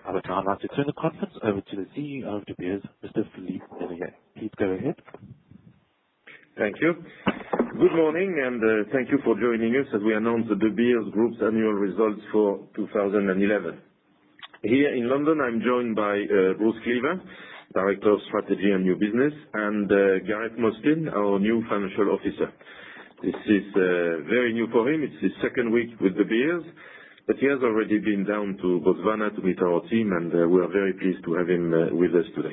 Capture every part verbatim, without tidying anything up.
I would now like to turn the conference over to the C E O of De Beers, Mister Philippe Vienney. Please go ahead. Thank you. Good morning, and uh, thank you for joining us as we announce the De Beers Group's annual results for two thousand eleven. Here in London, I'm joined by uh, Bruce Cleaver, Director of Strategy and New Business, and uh, Gareth Mostyn, our new Financial Officer. This is uh, very new for him. It's his second week with De Beers, but he has already been down to Botswana to meet our team, and uh, we are very pleased to have him uh, with us today.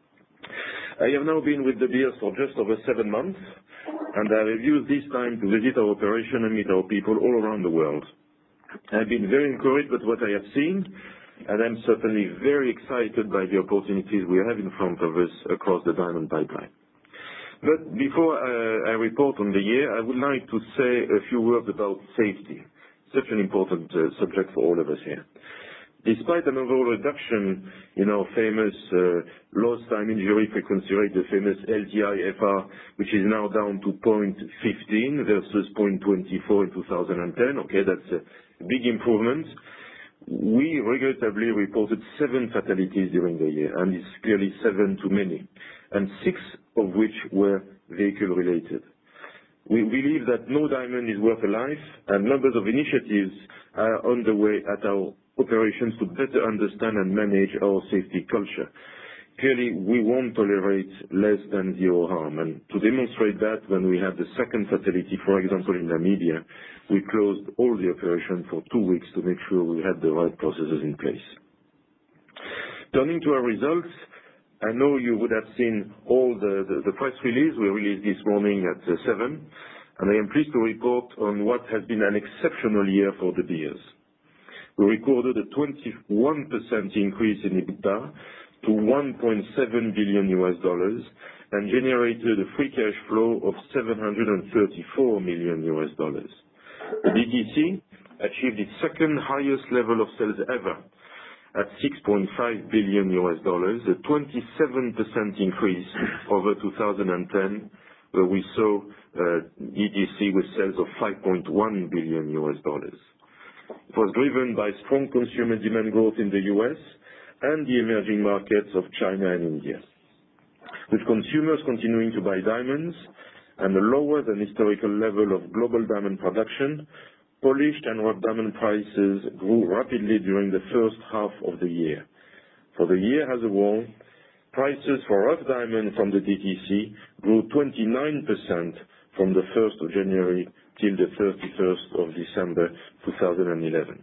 I have now been with De Beers for just over seven months, and I have used this time to visit our operation and meet our people all around the world. I've been very encouraged by what I have seen, and I'm certainly very excited by the opportunities we have in front of us across the diamond pipeline. But before uh, I report on the year, I would like to say a few words about safety, such an important uh, subject for all of us here. Despite an overall reduction in our famous uh, lost time injury frequency rate, the famous L T I F R, which is now down to zero point one five versus zero point two four in two thousand ten, okay, that's a big improvement. We regrettably reported seven fatalities during the year, and it's clearly seven too many, and six of which were vehicle-related. We believe that no diamond is worth a life, and numbers of initiatives are underway at our operations to better understand and manage our safety culture. Clearly, we won't tolerate less than zero harm, and to demonstrate that, when we had the second fatality, for example, in Namibia, we closed all the operation for two weeks to make sure we had the right processes in place. Turning to our results, I know you would have seen all the, the, the press release we released this morning at uh, seven, and I am pleased to report on what has been an exceptional year for De Beers. We recorded a twenty-one percent increase in EBITDA to one point seven billion U S dollars and generated a free cash flow of seven hundred thirty-four million U S dollars. The D T C achieved its second highest level of sales ever, at six point five billion U S dollars, a twenty-seven percent increase over two thousand ten, where we saw uh, D T C with sales of five point one billion U S dollars. It was driven by strong consumer demand growth in the U S and the emerging markets of China and India. With consumers continuing to buy diamonds and a lower than historical level of global diamond production, polished and rough diamond prices grew rapidly during the first half of the year. For the year as a whole, prices for rough diamond from the D T C grew twenty-nine percent from the first of January till the thirty-first of December two thousand eleven.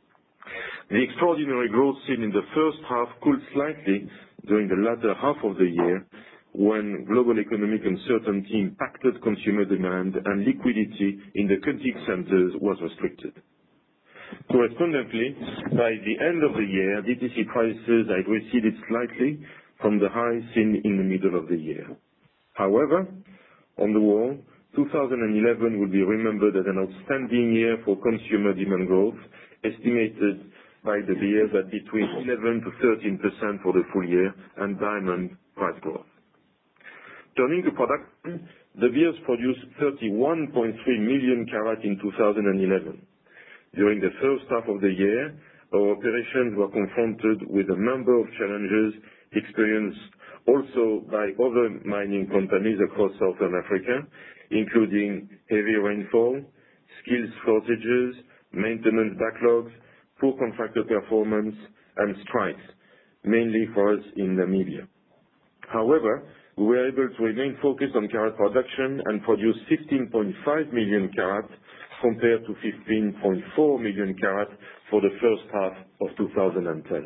The extraordinary growth seen in the first half cooled slightly during the latter half of the year, when global economic uncertainty impacted consumer demand and liquidity in the cutting centers was restricted. Correspondingly, by the end of the year, D T C prices had receded slightly from the high seen in the middle of the year. However, on the whole, two thousand eleven will be remembered as an outstanding year for consumer demand growth, estimated by De Beers at between eleven to thirteen percent for the full year, and diamond price growth. Turning to production, De Beers produced thirty-one point three million carat in two thousand eleven. During the first half of the year, our operations were confronted with a number of challenges experienced also by other mining companies across Southern Africa, including heavy rainfall, skills shortages, maintenance backlogs, poor contractor performance, and strikes, mainly for us in Namibia. However, we were able to remain focused on carat production and produce fifteen point five million carat compared to fifteen point four million carat for the first half of two thousand ten.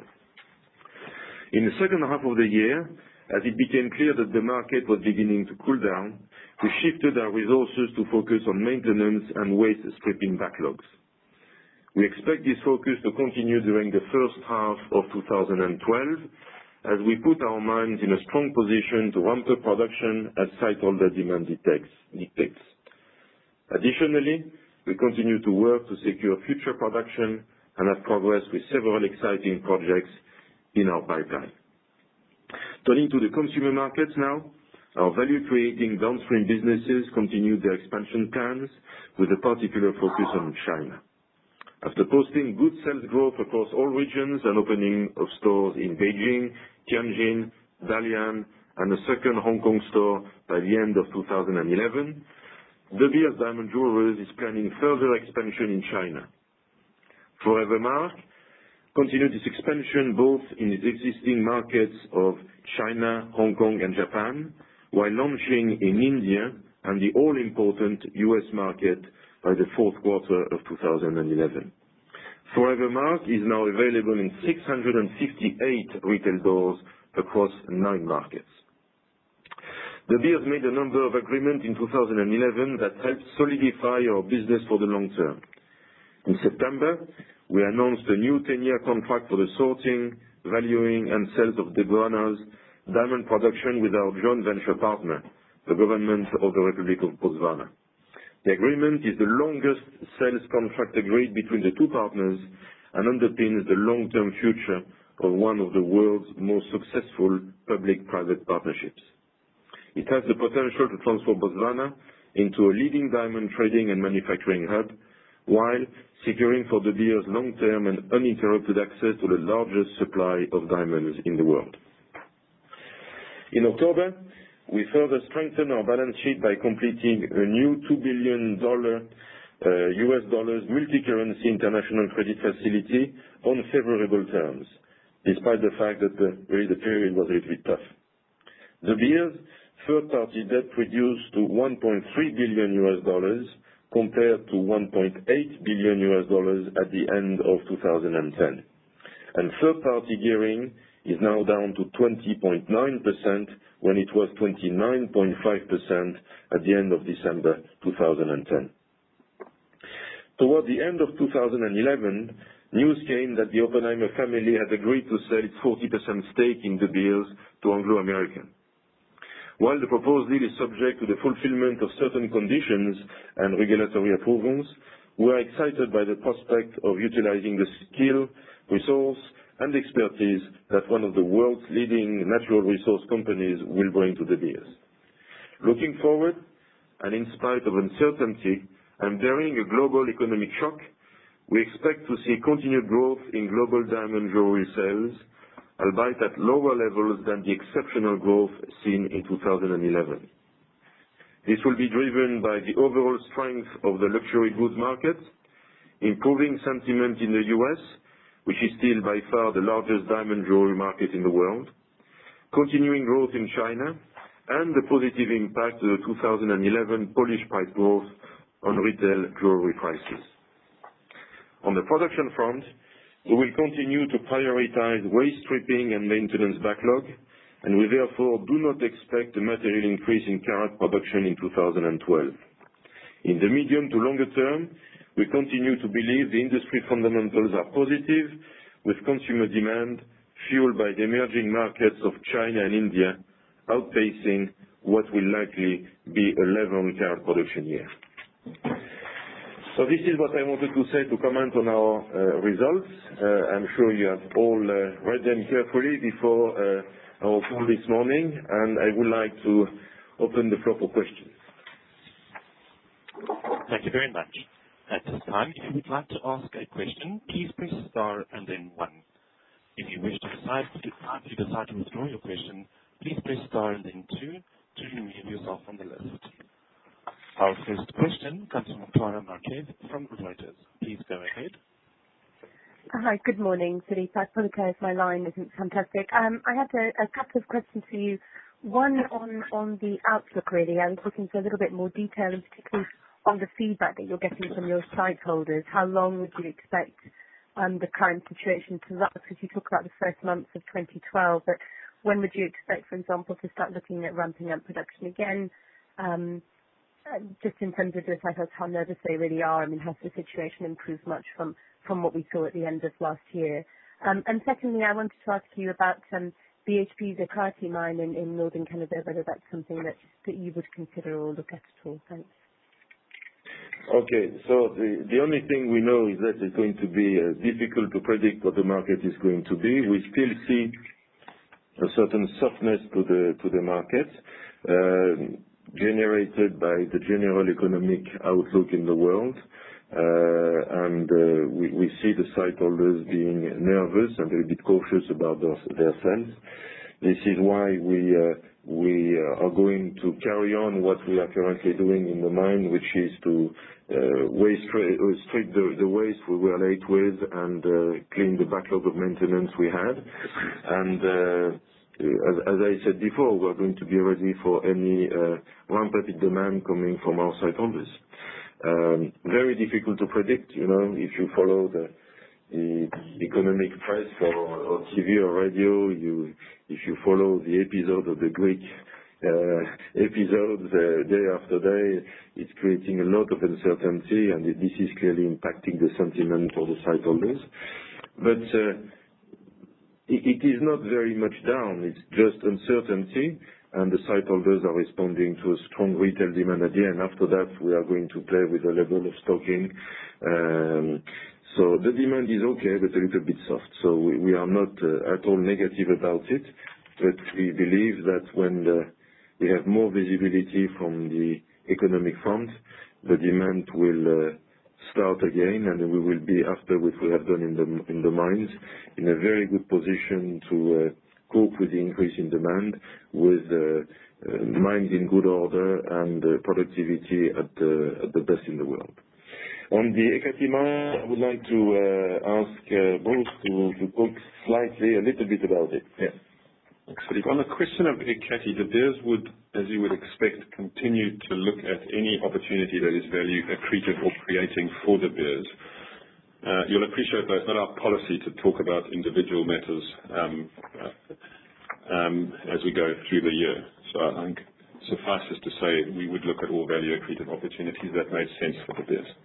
In the second half of the year, as it became clear that the market was beginning to cool down, we shifted our resources to focus on maintenance and waste stripping backlogs. We expect this focus to continue during the first half of two thousand twelve, as we put our mines in a strong position to ramp up production as site holder demand dictates. Additionally, we continue to work to secure future production and have progressed with several exciting projects in our pipeline. Turning to the consumer markets now, our value-creating downstream businesses continued their expansion plans with a particular focus on China. After posting good sales growth across all regions and opening of stores in Beijing, Tianjin, Dalian, and a second Hong Kong store by the end of two thousand eleven, De Beers Diamond Jewelers is planning further expansion in China. Forever Mark continued its expansion both in its existing markets of China, Hong Kong, and Japan, while launching in India and the all-important U S market by the fourth quarter of two thousand eleven. Forever Mark is now available in six hundred fifty-eight retail doors across nine markets. De Beers made a number of agreements in two thousand eleven that helped solidify our business for the long term. In September, we announced a new ten-year contract for the sorting, valuing, and sales of Debrena's diamond production with our joint venture partner, the government of the Republic of Botswana. The agreement is the longest sales contract agreed between the two partners and underpins the long-term future of one of the world's most successful public-private partnerships. It has the potential to transform Botswana into a leading diamond trading and manufacturing hub, while securing for De Beers long-term and uninterrupted access to the largest supply of diamonds in the world. In October, we further strengthened our balance sheet by completing a new two billion dollars uh, U S dollars multi-currency international credit facility on favorable terms, despite the fact that the, really the period was a little bit tough. De Beers third-party debt reduced to one point three billion U S dollars compared to one point eight billion U S dollars at the end of two thousand ten. And third-party gearing is now down to twenty point nine percent when it was twenty-nine point five percent at the end of December two thousand ten. Toward the end of two thousand eleven, news came that the Oppenheimer family had agreed to sell its forty percent stake in De Beers to Anglo American. While the proposed deal is subject to the fulfillment of certain conditions and regulatory approvals, we are excited by the prospect of utilizing the skill, resource, and expertise that one of the world's leading natural resource companies will bring to De Beers. Looking forward, and in spite of uncertainty and bearing a global economic shock, we expect to see continued growth in global diamond jewelry sales, albeit at lower levels than the exceptional growth seen in two thousand eleven. This will be driven by the overall strength of the luxury goods market, improving sentiment in the U S, which is still by far the largest diamond jewelry market in the world, continuing growth in China, and the positive impact of the two thousand eleven Polish price growth on retail jewelry prices. On the production front, we will continue to prioritize waste stripping and maintenance backlog, and we therefore do not expect a material increase in carat production in two thousand twelve. In the medium to longer term, we continue to believe the industry fundamentals are positive, with consumer demand fueled by the emerging markets of China and India outpacing what will likely be a eleven carat production year. So this is what I wanted to say to comment on our uh, results. Uh, I'm sure you have all uh, read them carefully before uh, our call this morning, and I would like to open the floor for questions. Thank you very much. At this time, if you would like to ask a question, please press star and then one. If you wish to decide to, if you decide to withdraw your question, please press star and then two to remove yourself from the list. Our first question comes from Clara Marquez from Reuters. Please go ahead. Hi, good morning, Philippe. I apologize, my line isn't fantastic. Um, I had a, a couple of questions for you. One on, on the outlook, really. I was looking for a little bit more detail, and particularly on the feedback that you're getting from your stakeholders. How long would you expect um, the current situation to last? Because you talk about the first months of twenty twelve, but when would you expect, for example, to start looking at ramping up production again? Um, just in terms of your titles, how nervous they really are. I mean, has the situation improved much from, from what we saw at the end of last year? Um, and secondly, I wanted to ask you about um, B H P's Ekati mine in, in northern Canada, whether that's something that, that you would consider or look at at all. Thanks. Okay, so the, the only thing we know is that it's going to be uh, difficult to predict what the market is going to be. We still see a certain softness to the to the market, uh, generated by the general economic outlook in the world. uh, and uh, we, we see the site holders being nervous and a little bit cautious about their, their sales. This is why we uh, we uh, are going to carry on what we are currently doing in the mine, which is to uh, waste uh, strip the, the waste we were late with and uh, clean the backlog of maintenance we had. And uh, as, as I said before, we are going to be ready for any uh, ramp-up in demand coming from our site holders. Um, very difficult to predict, you know, if you follow the the economic press or, or T V or radio, you, if you follow the episode of the Greek uh, episodes uh, day after day, it's creating a lot of uncertainty, and it, this is clearly impacting the sentiment for the site holders. But uh, it, it is not very much down, it's just uncertainty, and the site holders are responding to a strong retail demand at the end. After that, we are going to play with a level of stocking. Um, So the demand is okay, but a little bit soft. So we, we are not uh, at all negative about it, but we believe that when the, we have more visibility from the economic front, the demand will uh, start again, and we will be, after what we have done in the in the mines, in a very good position to uh, cope with the increase in demand, with uh, uh, mines in good order and uh, productivity at the, at the best in the world. On the Ekati mine, I would like to uh, ask uh, Bruce to, to talk slightly a little bit about it. Yeah. Thanks, Philippe. On the question of Ekati, De Beers would, as you would expect, continue to look at any opportunity that is value accretive or creating for De Beers. Uh, you'll appreciate that it's not our policy to talk about individual matters um, uh, um, as we go through the year. So I think suffice it to say we would look at all value accretive opportunities that made sense for De Beers.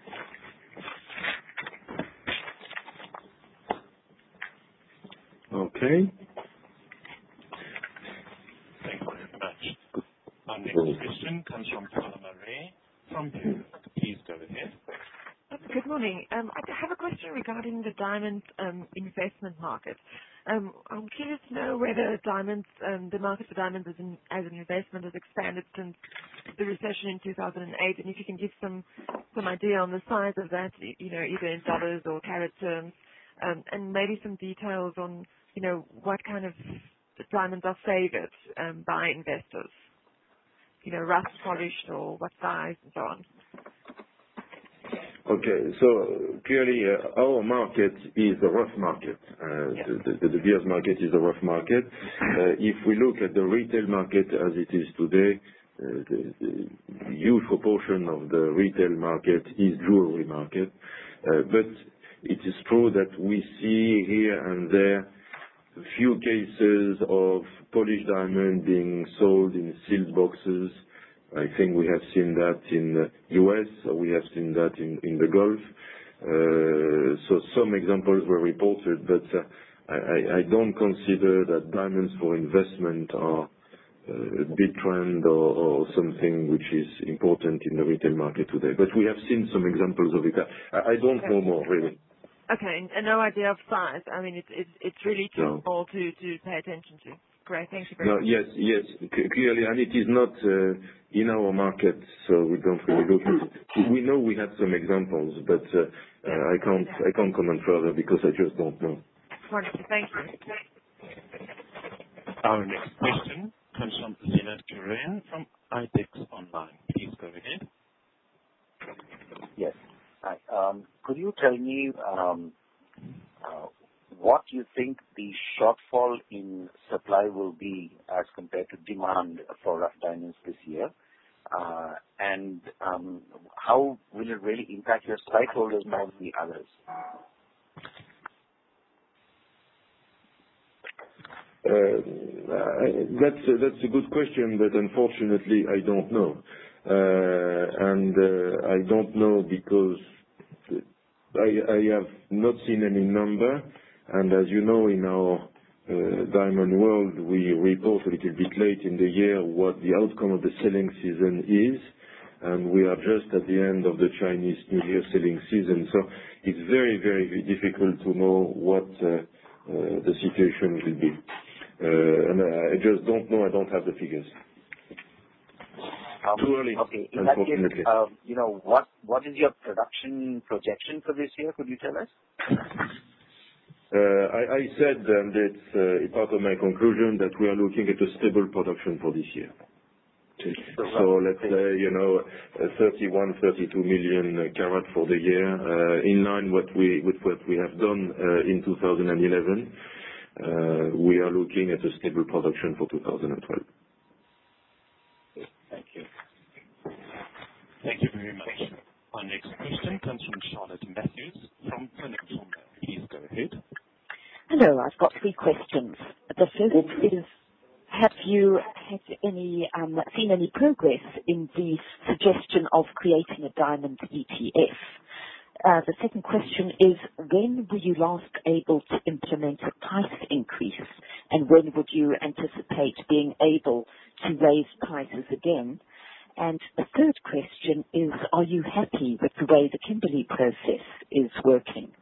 Okay. Thank you very much. Our next question comes from Paloma Ray from Peru. Please go ahead. Good morning. Um, I have a question regarding the diamond um, investment market. Um, I'm curious to know whether diamonds, um, the market for diamonds as an, as an investment has expanded since the recession in two thousand eight, and if you can give some some idea on the size of that, you know, either in dollars or carat terms, um, and maybe some details on, you know, what kind of diamonds are favored um, by investors, you know, rust polished or what size and so on. Okay. So clearly, uh, our market is the rough market. Uh, Yeah. The the- the beers market is the rough market. Uh, If we look at the retail market as it is today, uh, the the huge proportion of the retail market is jewelry market. Uh, But it is true that we see here and there a few cases of polished diamond being sold in sealed boxes. I think we have seen that in the U S, or we have seen that in, in the Gulf. Uh, so some examples were reported, but uh, I, I don't consider that diamonds for investment are uh, a big trend or, or something which is important in the retail market today. But we have seen some examples of it. I, I don't know more, really. Okay, and, and no idea of size. I mean, it's it's, it's really too No. small to, to pay attention to. Great, thank you very No, much. yes, yes, c- clearly, and it is not uh, in our market, so we don't really look at it. We know we had some examples, but uh, uh, I can't I can't comment further because I just don't know. Wonderful, thank you. Our next question comes from Leonard Curran from IDEX Online. Please go ahead. Yes. Hi. Um, Could you tell me um, uh, what you think the shortfall in supply will be as compared to demand for rough diamonds this year? Uh, and um, how will it really impact your site holders more than the others? Uh, I- That's a that's a good question, but unfortunately, I don't know. Uh, and uh, I don't know because I I have not seen any number, and as you know, in our uh, diamond world, we report a little bit late in the year what the outcome of the selling season is, and we are just at the end of the Chinese New Year selling season. So it's very, very difficult to know what uh, uh, the situation will be. Uh, and I just don't know. I don't have the figures. Um, Too early, okay. In that case, unfortunately. uh, you know, what what is your production projection for this year? Could you tell us? Uh, I, I said, and it's uh, part of my conclusion, that we are looking at a stable production for this year. So let's say, you know, uh, thirty-one, thirty-two million carat for the year, uh, in line what we, with what we have done uh, in two thousand eleven. Uh, we are looking at a stable production for two thousand twelve. Thank you. Thank you very much. Our next question comes from Charlotte Matthews from Financial Mail. Please go ahead. Hello, I've got three questions. The first is, have you had any, um, seen any progress in the suggestion of creating a diamond E T F? Uh, the second question is, when were you last able to implement a price increase, and when would you anticipate being able to raise prices again? And the third question is, are you happy with the way the Kimberley process is working?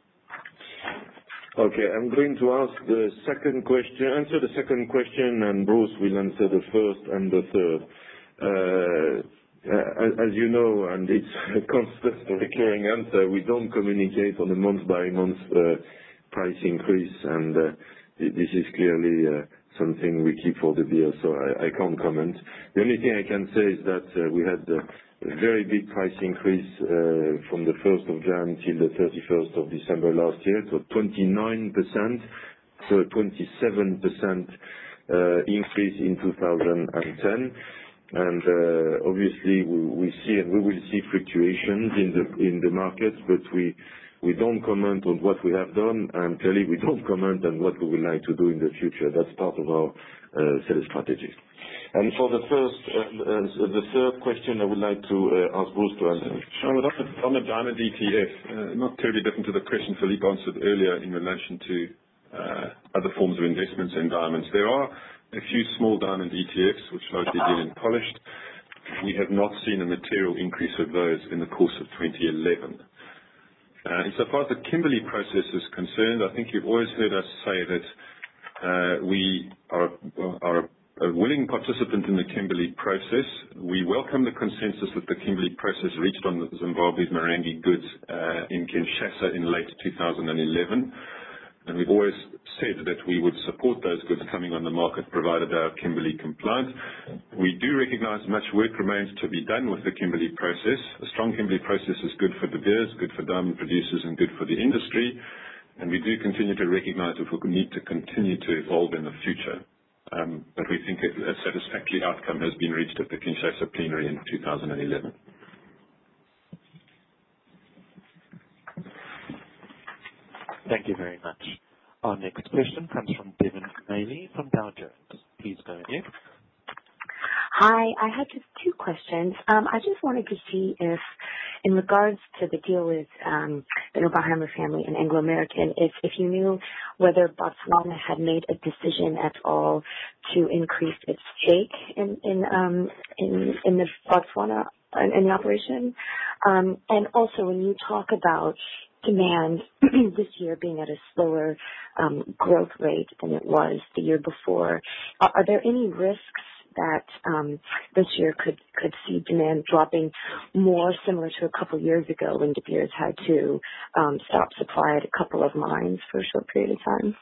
Okay, I'm going to ask the second question, answer the second question, and Bruce will answer the first and the third. Uh, as, as you know, and it's a constant recurring answer, we don't communicate on a month-by-month uh, price increase, and uh, this is clearly uh, something we keep for the beer, so I, I can't comment. The only thing I can say is that uh, we had uh, a very big price increase uh, from the first of January till the thirty-first of December last year, so twenty-nine percent, so twenty-seven percent uh, increase in two thousand ten. And uh, obviously we, we see and we will see fluctuations in the in the market, but we we don't comment on what we have done, and clearly we don't comment on what we would like to do in the future. That's part of our uh, sales strategy. And for the first, uh, uh, the third question, I would like to uh, ask Bruce to answer. Charlotte, on the, on the diamond E T F, uh, not terribly different to the question Philippe answered earlier in relation to uh, other forms of investments in diamonds. There are a few small diamond E T Fs which largely deal in polished. We have not seen a material increase of those in the course of twenty eleven. Uh, insofar as the Kimberley process is concerned, I think you've always heard us say that uh, we are, are a willing participant in the Kimberley process. We welcome the consensus that the Kimberley process reached on Zimbabwe's Marangi goods uh, in Kinshasa in late two thousand eleven. And we've always said that we would support those goods coming on the market provided they are Kimberley compliant. We do recognize much work remains to be done with the Kimberley process. A strong Kimberley process is good for De Beers, good for diamond producers, and good for the industry. And we do continue to recognize that we need to continue to evolve in the future. Um, but we think a, a satisfactory outcome has been reached at the Kinshasa plenary in two thousand eleven. Thank you very much. Our next question comes from Devin Maley from Dow Jones. Please go ahead. Hi, I had just two questions. Um, I just wanted to see if, in regards to the deal with um, the Nobahama family and Anglo American, if, if you knew whether Botswana had made a decision at all to increase its stake in in um, in, in the Botswana in, in the operation, um, and also when you talk about demand this year being at a slower um, growth rate than it was the year before, are, are there any risks that um, this year could, could see demand dropping more, similar to a couple of years ago when De Beers had to um, stop supply at a couple of mines for a short period of time?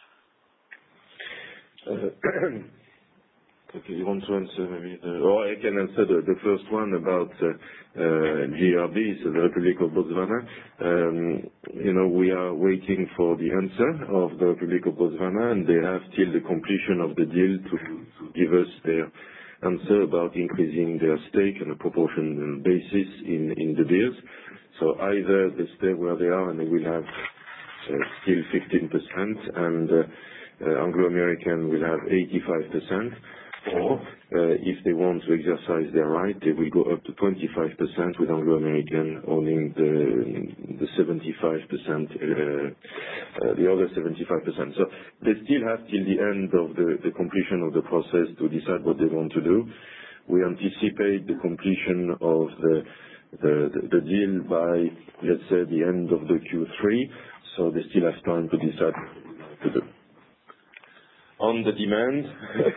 Uh, okay, you want to answer maybe the, or I can answer the, the first one about uh, uh, G R B, so the Republic of Botswana. Um, you know, we are waiting for the answer of the Republic of Botswana, and they have till the completion of the deal to, to give us their answer about increasing their stake on a proportional basis in, in De Beers. So either they stay where they are and they will have uh, still fifteen percent, and uh, uh, Anglo-American will have eighty-five percent, or uh, if they want to exercise their right, they will go up to twenty-five percent with Anglo-American owning the, the seventy-five percent, uh, uh, the other seventy-five percent. So they still have till the end of the, the completion of the process to decide what they want to do. We anticipate the completion of the, the, the, the deal by, let's say, the end of the Q three, so they still have time to decide what to do. On the demand,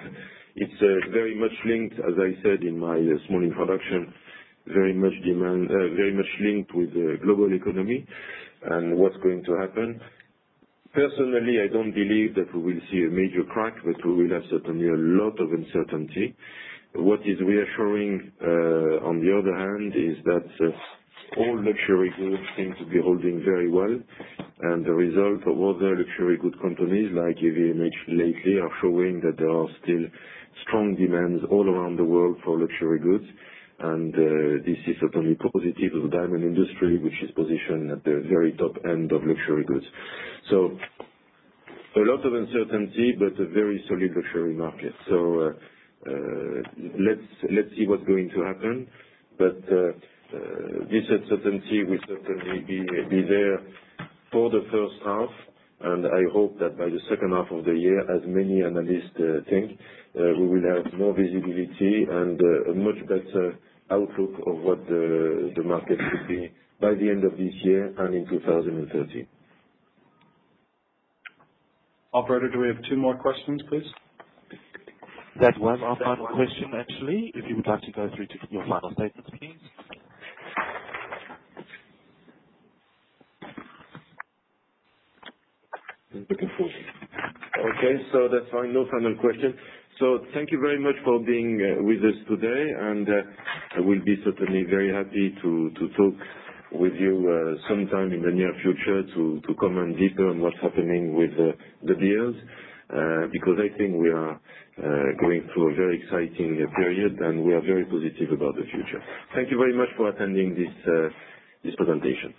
It's very much linked, as I said in my small introduction, very much demand, very much linked with the global economy and what's going to happen. Personally, I don't believe that we will see a major crack, but we will have certainly a lot of uncertainty. What is reassuring, uh, on the other hand, is that uh, all luxury goods seem to be holding very well, and the result of other luxury good companies like A V M H lately are showing that there are still strong demands all around the world for luxury goods, and uh, this is certainly positive for the diamond industry, which is positioned at the very top end of luxury goods. So a lot of uncertainty, but a very solid luxury market. So uh, uh, let's let's see what's going to happen. But uh, uh, this uncertainty will certainly be be there for the first half, and I hope that by the second half of the year, as many analysts uh, think, uh, we will have more visibility and uh, a much better outlook of what the the market should be by the end of this year and in two thousand thirteen. Operator, do we have two more questions, please? That was our final question, actually. If you would like to go through to your final statements, please. Okay, so that's fine. No final question. So thank you very much for being uh, with us today, and uh, I will be certainly very happy to, to talk with you uh, sometime in the near future to, to comment deeper on what's happening with uh, the beers, uh, because I think we are uh, going through a very exciting uh, period, and we are very positive about the future. Thank you very much for attending this, uh, this presentation.